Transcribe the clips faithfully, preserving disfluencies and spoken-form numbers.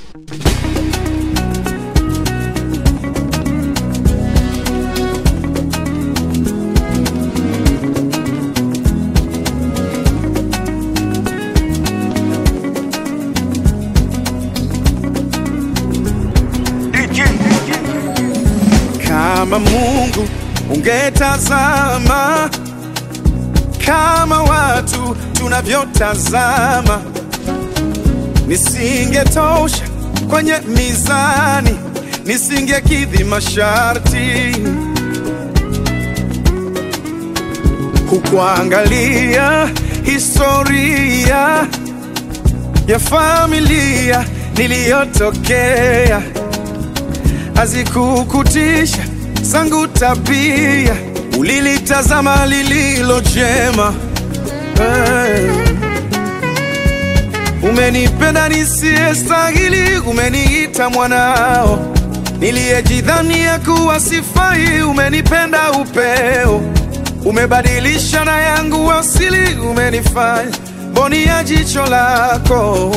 Kama Mungu ungetazama kama watu tunavyotazama, nisingetosha kwenye mizani, nisingekidhi masharti. Hukuangalia historia ya familia niliyotokea, hazikukutisha zangu tabia, ulilitazama lililo jema. Hey. Umenipenda nisiyestahili, umeniita mwanao, niliyejidhania kuwa sifai, umenipenda upeo, umebadilisha na yangu asili, umenifanya mboni ya jicho lako.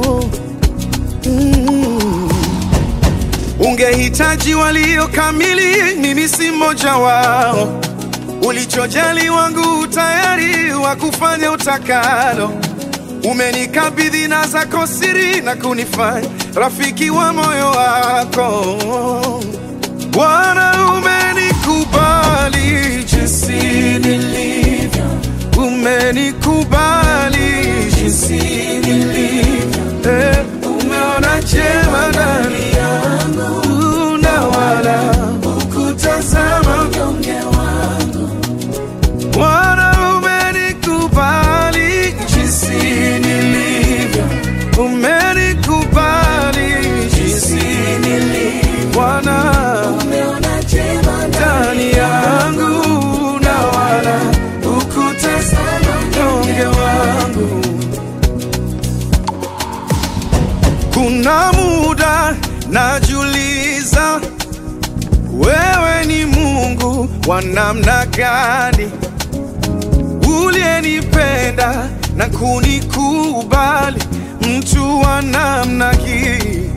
mm. Ungehitaji walio kamili, mimi si mmoja wao. Ulichojali wangu tayari wa kufanya utakalo, umenikabidhi na zako siri na kunifanya rafiki wa moyo wako. Bwana, umenikubali jinsi nilivyo, umenikubali jinsi nilivyo. Eh, umeona jema ndani yangu na wala hukutazama unyonge wangu. Bwana, umenikubali jinsi nilivyo, umenikubali jinsi nilivyo. Bwana, umeona jema ndani yangu na wala hukutazama unyonge wangu. Kuna muda najiuliza, wewe ni Mungu wa namna gani, uliyenipenda na kunikubali, mtu wa namna hii.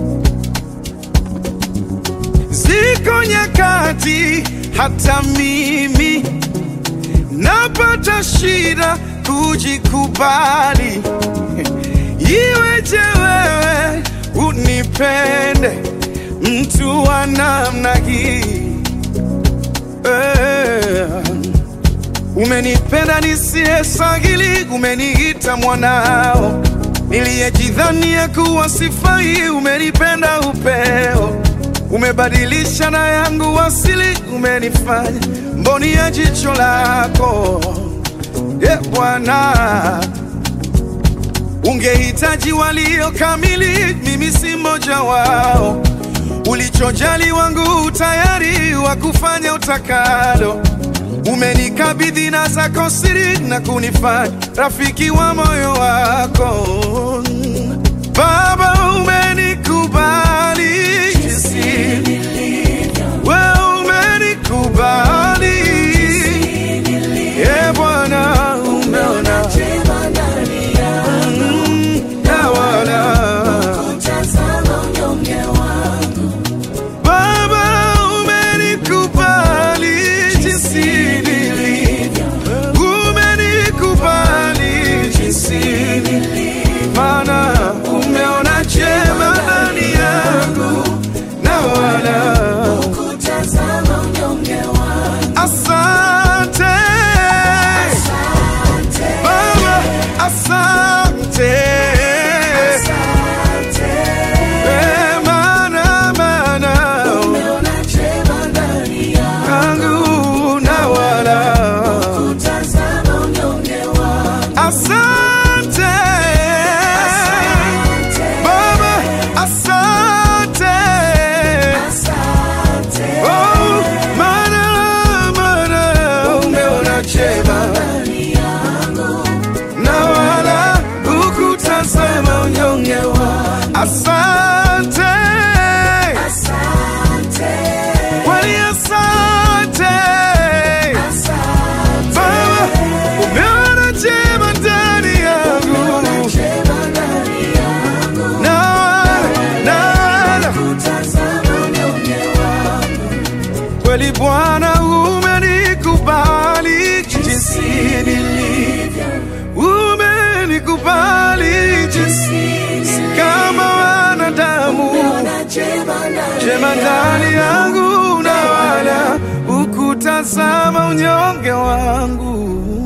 Ziko nyakati hata mimi napata shida kujikubali. Iweje wewe unipende, mtu wa namna hii? eh. Umenipenda nisiyestahili, umeniita mwanao, niliyejidhania kuwa sifai, umenipenda upeo, umebadilisha na yangu asili, umenifanya mboni ya jicho lako. Yeah, Bwana, ungehitaji walio kamili, mimi si mmoja wao. Ulichojali wangu tayari wa kufanya utakalo, umenikabidhi na zako siri na kunifanya rafiki wa moyo wako. Baba, umenikubali jinsi nilivyo, wewe umenikubali. Eh, Bwana, umeona jema ndani yangu na wala hukutazama unyonge wangu. Baba, umenikubali jinsi nilivyo, umenikubali jinsi nilivyo. Bwana umenikubali jinsi nilivyo, umenikubali jinsi kama wanadamu, jema ndani yangu na wala ukutazama unyonge wangu.